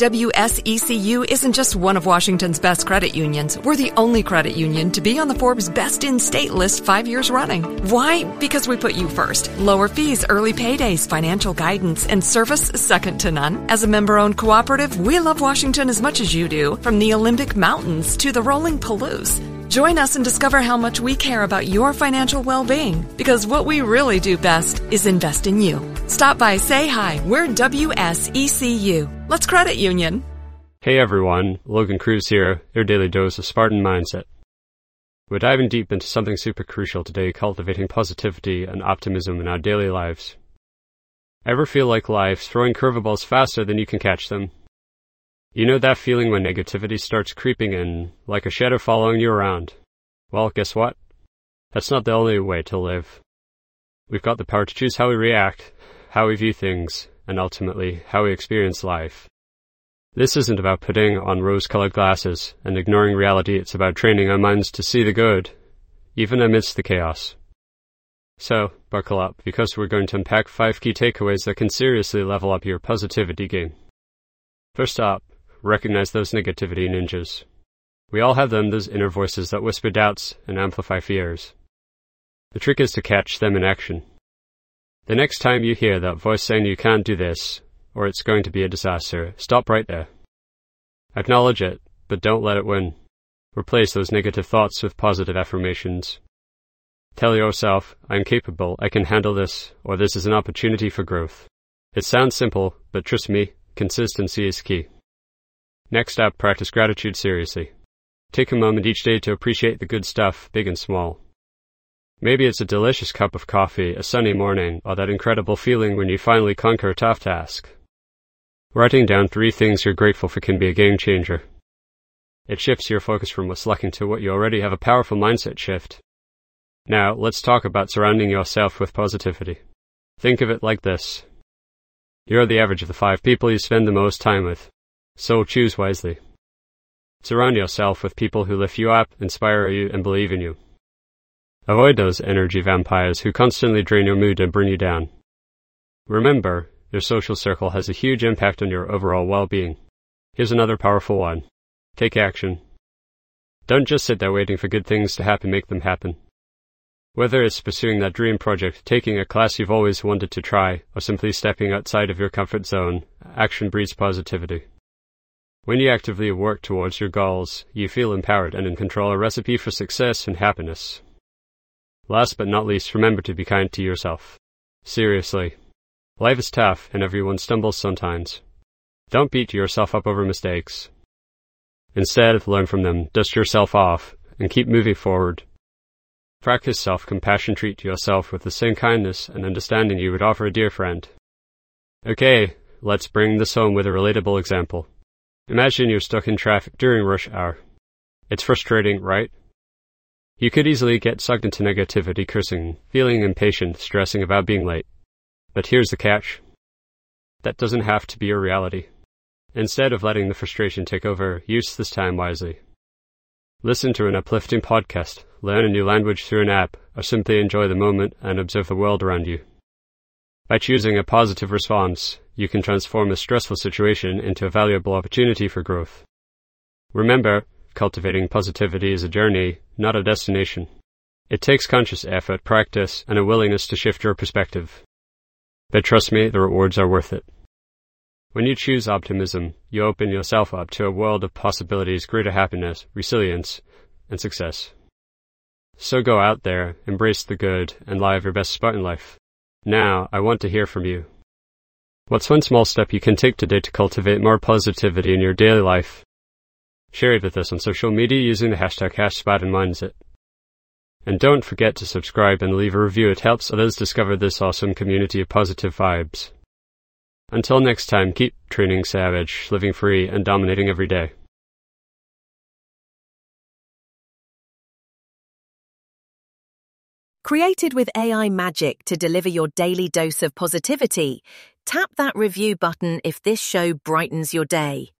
WSECU isn't just one of Washington's best credit unions. We're the only credit union to be on the Forbes Best in State list 5 years running. Why? Because we put you first. Lower fees, early paydays, financial guidance, and service second to none. As a member-owned cooperative, we love Washington as much as you do, from the Olympic Mountains to the rolling Palouse. Join us and discover how much we care about your financial well-being, because what we really do best is invest in you. Stop by, say hi. We're WSECU. Let's credit union. Hey everyone, Logan Cruz here, your daily dose of Spartan mindset. We're diving deep into something super crucial today, cultivating positivity and optimism in our daily lives. Ever feel like life's throwing curveballs faster than you can catch them? You know that feeling when negativity starts creeping in, like a shadow following you around? Well, guess what? That's not the only way to live. We've got the power to choose how we react, how we view things, and ultimately, how we experience life. This isn't about putting on rose-colored glasses and ignoring reality. It's about training our minds to see the good, even amidst the chaos. So, buckle up, because we're going to unpack 5 key takeaways that can seriously level up your positivity game. First up, recognize those negativity ninjas. We all have them, those inner voices that whisper doubts and amplify fears. The trick is to catch them in action. The next time you hear that voice saying you can't do this, or it's going to be a disaster, stop right there. Acknowledge it, but don't let it win. Replace those negative thoughts with positive affirmations. Tell yourself, I'm capable, I can handle this, or this is an opportunity for growth. It sounds simple, but trust me, consistency is key. Next up, practice gratitude seriously. Take a moment each day to appreciate the good stuff, big and small. Maybe it's a delicious cup of coffee, a sunny morning, or that incredible feeling when you finally conquer a tough task. Writing down 3 things you're grateful for can be a game changer. It shifts your focus from what's lacking to what you already have, a powerful mindset shift. Now, let's talk about surrounding yourself with positivity. Think of it like this. You're the average of the 5 people you spend the most time with. So choose wisely. Surround yourself with people who lift you up, inspire you, and believe in you. Avoid those energy vampires who constantly drain your mood and bring you down. Remember, your social circle has a huge impact on your overall well-being. Here's another powerful one. Take action. Don't just sit there waiting for good things to happen, make them happen. Whether it's pursuing that dream project, taking a class you've always wanted to try, or simply stepping outside of your comfort zone, action breeds positivity. When you actively work towards your goals, you feel empowered and in control, a recipe for success and happiness. Last but not least, remember to be kind to yourself. Seriously. Life is tough and everyone stumbles sometimes. Don't beat yourself up over mistakes. Instead, learn from them, dust yourself off, and keep moving forward. Practice self-compassion, treat yourself with the same kindness and understanding you would offer a dear friend. Okay, let's bring this home with a relatable example. Imagine you're stuck in traffic during rush hour. It's frustrating, right? You could easily get sucked into negativity, cursing, feeling impatient, stressing about being late. But here's the catch. That doesn't have to be your reality. Instead of letting the frustration take over, use this time wisely. Listen to an uplifting podcast, learn a new language through an app, or simply enjoy the moment and observe the world around you. By choosing a positive response, you can transform a stressful situation into a valuable opportunity for growth. Remember, cultivating positivity is a journey, not a destination. It takes conscious effort, practice, and a willingness to shift your perspective. But trust me, the rewards are worth it. When you choose optimism, you open yourself up to a world of possibilities, greater happiness, resilience, and success. So go out there, embrace the good, and live your best Spartan life. Now, I want to hear from you. What's one small step you can take today to cultivate more positivity in your daily life? Share it with us on social media using the hashtag #SpartanMindset. And don't forget to subscribe and leave a review. It helps others discover this awesome community of positive vibes. Until next time, keep training savage, living free, and dominating every day. Created with AI magic to deliver your daily dose of positivity, tap that review button if this show brightens your day.